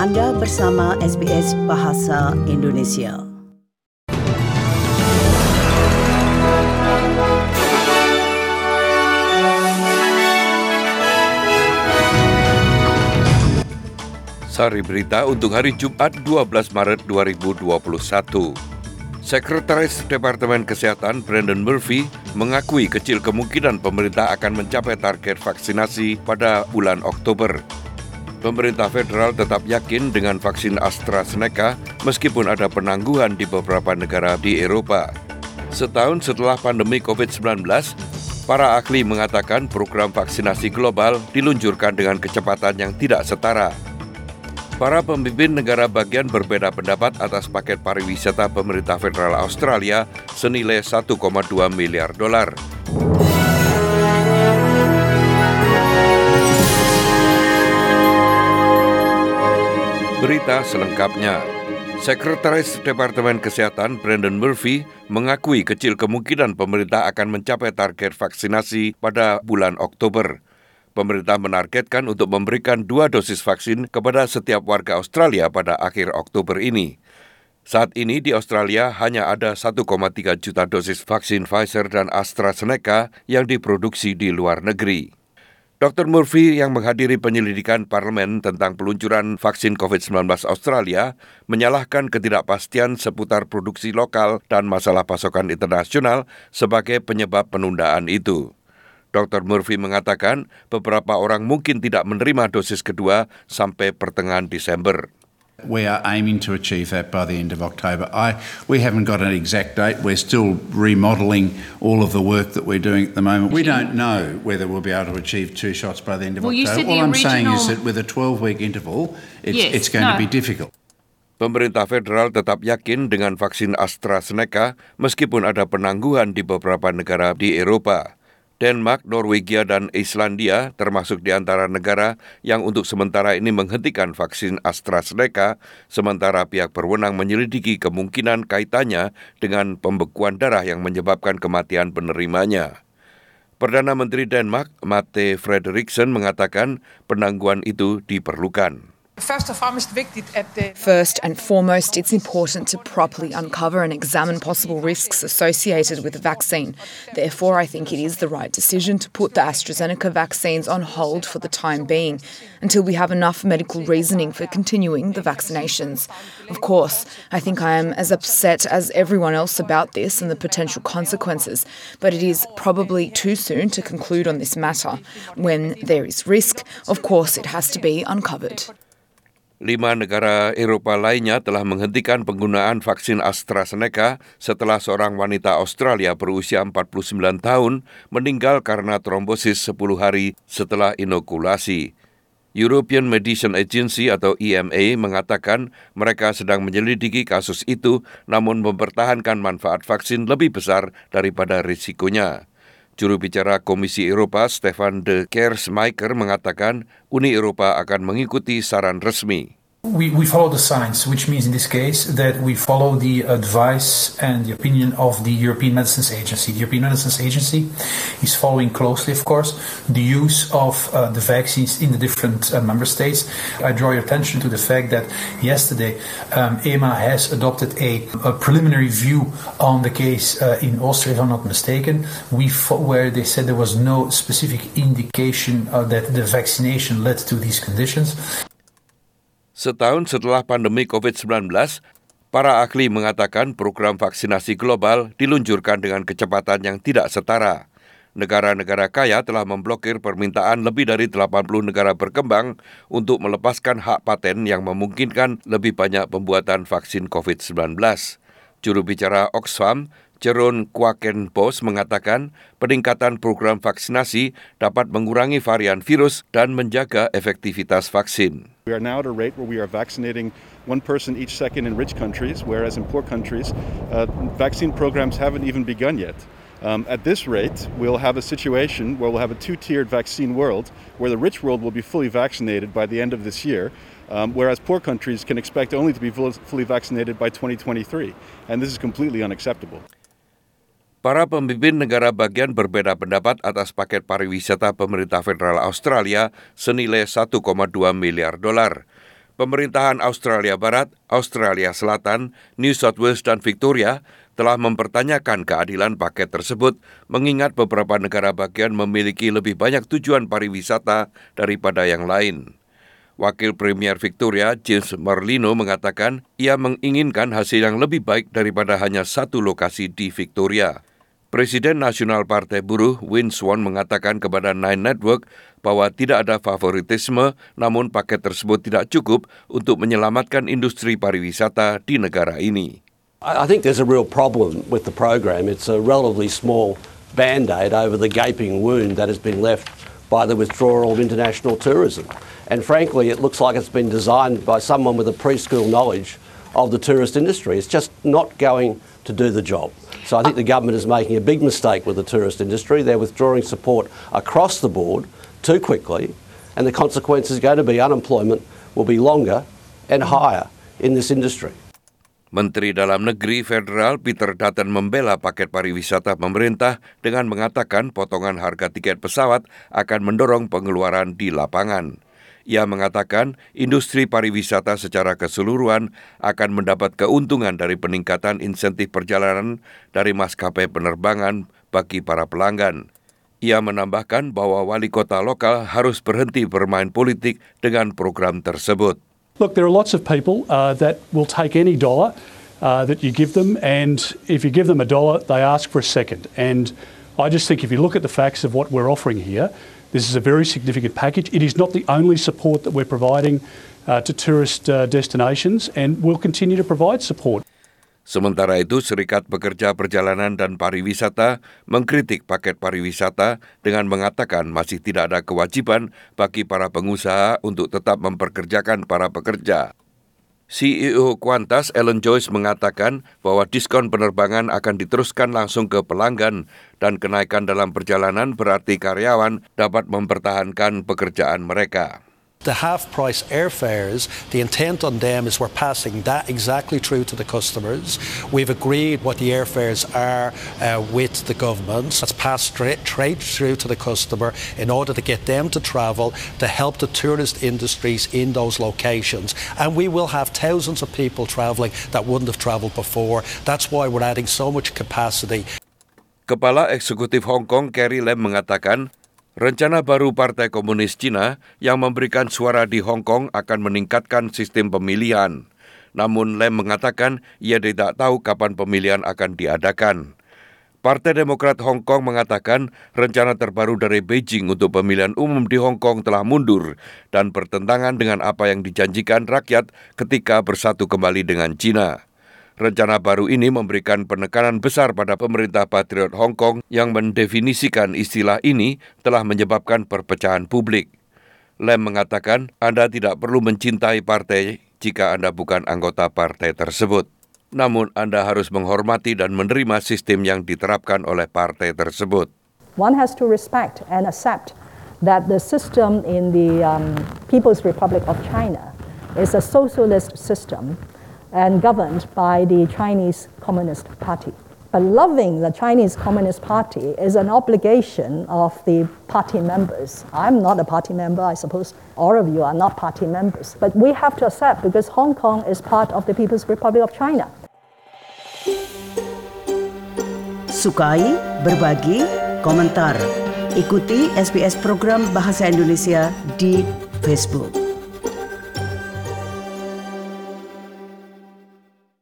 Anda bersama SBS Bahasa Indonesia. Sari berita untuk hari Jumat 12 Maret 2021. Sekretaris Departemen Kesehatan Brendan Murphy mengakui kecil kemungkinan pemerintah akan mencapai target vaksinasi pada bulan Oktober. Pemerintah federal tetap yakin dengan vaksin AstraZeneca meskipun ada penangguhan di beberapa negara di Eropa. Setahun setelah pandemi COVID-19, para ahli mengatakan program vaksinasi global diluncurkan dengan kecepatan yang tidak setara. Para pemimpin negara bagian berbeda pendapat atas paket pariwisata pemerintah federal Australia senilai $1,2 miliar. Berita selengkapnya. Sekretaris Departemen Kesehatan Brendan Murphy mengakui kecil kemungkinan pemerintah akan mencapai target vaksinasi pada bulan Oktober. Pemerintah menargetkan untuk memberikan 2 dosis vaksin kepada setiap warga Australia pada akhir Oktober ini. Saat ini di Australia hanya ada 1,3 juta dosis vaksin Pfizer dan AstraZeneca yang diproduksi di luar negeri. Dr. Murphy yang menghadiri penyelidikan parlemen tentang peluncuran vaksin COVID-19 Australia menyalahkan ketidakpastian seputar produksi lokal dan masalah pasokan internasional sebagai penyebab penundaan itu. Dr. Murphy mengatakan beberapa orang mungkin tidak menerima dosis kedua sampai pertengahan Desember. We are aiming to achieve that by the end of October. We haven't got an exact date. We're still remodelling all of the work that we're doing at the moment. We don't know whether we'll be able to achieve 2 shots by the end of October. All I'm saying is that with a 12-week interval, it's going to be difficult. Pemerintah federal tetap yakin dengan vaksin AstraZeneca meskipun ada penangguhan di beberapa negara di Eropa. Denmark, Norwegia, dan Islandia termasuk di antara negara yang untuk sementara ini menghentikan vaksin AstraZeneca, sementara pihak berwenang menyelidiki kemungkinan kaitannya dengan pembekuan darah yang menyebabkan kematian penerimanya. Perdana Menteri Denmark, Mette Frederiksen, mengatakan penangguhan itu diperlukan. First and foremost, it's important to properly uncover and examine possible risks associated with the vaccine. Therefore, I think it is the right decision to put the AstraZeneca vaccines on hold for the time being until we have enough medical reasoning for continuing the vaccinations. Of course, I think I am as upset as everyone else about this and the potential consequences, but it is probably too soon to conclude on this matter. When there is risk, of course, it has to be uncovered. 5 negara Eropa lainnya telah menghentikan penggunaan vaksin AstraZeneca setelah seorang wanita Australia berusia 49 tahun meninggal karena trombosis 10 hari setelah inokulasi. European Medicines Agency atau EMA mengatakan mereka sedang menyelidiki kasus itu namun mempertahankan manfaat vaksin lebih besar daripada risikonya. Juru bicara Komisi Eropa Stefan de Keersmaeker mengatakan Uni Eropa akan mengikuti saran resmi. We follow the science, which means in this case that we follow the advice and the opinion of the European Medicines Agency. The European Medicines Agency is following closely, of course, the use of the vaccines in the different member states. I draw your attention to the fact that yesterday EMA has adopted a preliminary view on the case in Austria, if I'm not mistaken, where they said there was no specific indication that the vaccination led to these conditions. Setahun setelah pandemi COVID-19, para ahli mengatakan program vaksinasi global diluncurkan dengan kecepatan yang tidak setara. Negara-negara kaya telah memblokir permintaan lebih dari 80 negara berkembang untuk melepaskan hak paten yang memungkinkan lebih banyak pembuatan vaksin COVID-19. Juru bicara Oxfam, Jeroen Quackenbos mengatakan peningkatan program vaksinasi dapat mengurangi varian virus dan menjaga efektivitas vaksin. We are now at a rate where we are vaccinating 1 person each second in rich countries, whereas in poor countries, vaccine programs haven't even begun yet. At this rate, we'll have a situation where we'll have a 2-tiered vaccine world, where the rich world will be fully vaccinated by the end of this year, whereas poor countries can expect only to be fully vaccinated by 2023. And this is completely unacceptable. Para pemimpin negara bagian berbeda pendapat atas paket pariwisata pemerintah federal Australia senilai $1,2 miliar. Pemerintahan Australia Barat, Australia Selatan, New South Wales dan Victoria telah mempertanyakan keadilan paket tersebut mengingat beberapa negara bagian memiliki lebih banyak tujuan pariwisata daripada yang lain. Wakil Premier Victoria, James Merlino, mengatakan ia menginginkan hasil yang lebih baik daripada hanya satu lokasi di Victoria. Presiden Nasional Partai Buruh, Win Swan, mengatakan kepada Nine Network bahwa tidak ada favoritisme, namun paket tersebut tidak cukup untuk menyelamatkan industri pariwisata di negara ini. I think there's a real problem with the program. It's a relatively small band-aid over the gaping wound that has been left by the withdrawal of international tourism. And frankly, it looks like it's been designed by someone with a preschool knowledge of the tourist industry. It's just not going to do the job. So I think the government is making a big mistake with the tourist industry. They're withdrawing support across the board too quickly, and the consequence is going to be unemployment will be longer and higher in this industry. Menteri Dalam Negeri Federal Peter Dutton membela paket pariwisata pemerintah dengan mengatakan potongan harga tiket pesawat akan mendorong pengeluaran di lapangan. Ia mengatakan industri pariwisata secara keseluruhan akan mendapat keuntungan dari peningkatan insentif perjalanan dari maskapai penerbangan bagi para pelanggan. Ia menambahkan bahwa wali kota lokal harus berhenti bermain politik dengan program tersebut. Look, there are lots of people that will take any dollar that you give them, and if you give them $1, they ask for a second. And I just think if you look at the facts of what we're offering here, this is a very significant package. It is not the only support that we're providing to tourist destinations, and we'll continue to provide support. Sementara itu, Serikat Pekerja Perjalanan dan Pariwisata mengkritik paket pariwisata dengan mengatakan masih tidak ada kewajiban bagi para pengusaha untuk tetap memperkerjakan para pekerja. CEO Qantas Alan Joyce mengatakan bahwa diskon penerbangan akan diteruskan langsung ke pelanggan dan kenaikan dalam perjalanan berarti karyawan dapat mempertahankan pekerjaan mereka. The half-price airfares, the intent on them is we're passing that exactly through to the customers. We've agreed what the airfares are with the government. That's passed straight through to the customer in order to get them to travel, to help the tourist industries in those locations. And we will have thousands of people travelling that wouldn't have travelled before. That's why we're adding so much capacity. Kepala Eksekutif Hong Kong Carrie Lam mengatakan, rencana baru Partai Komunis Cina yang memberikan suara di Hong Kong akan meningkatkan sistem pemilihan. Namun Lam mengatakan ia tidak tahu kapan pemilihan akan diadakan. Partai Demokrat Hong Kong mengatakan rencana terbaru dari Beijing untuk pemilihan umum di Hong Kong telah mundur dan bertentangan dengan apa yang dijanjikan rakyat ketika bersatu kembali dengan Cina. Rencana baru ini memberikan penekanan besar pada pemerintah Patriot Hong Kong yang mendefinisikan istilah ini telah menyebabkan perpecahan publik. Lam mengatakan Anda tidak perlu mencintai partai jika Anda bukan anggota partai tersebut. Namun Anda harus menghormati dan menerima sistem yang diterapkan oleh partai tersebut. One has to respect and accept that the system in the People's Republic of China is a socialist system and governed by the Chinese Communist Party. But loving the Chinese Communist Party is an obligation of the party members. I'm not a party member, I suppose all of you are not party members. But we have to accept because Hong Kong is part of the People's Republic of China. Sukai, berbagi, komentar. Ikuti SBS program Bahasa Indonesia di Facebook.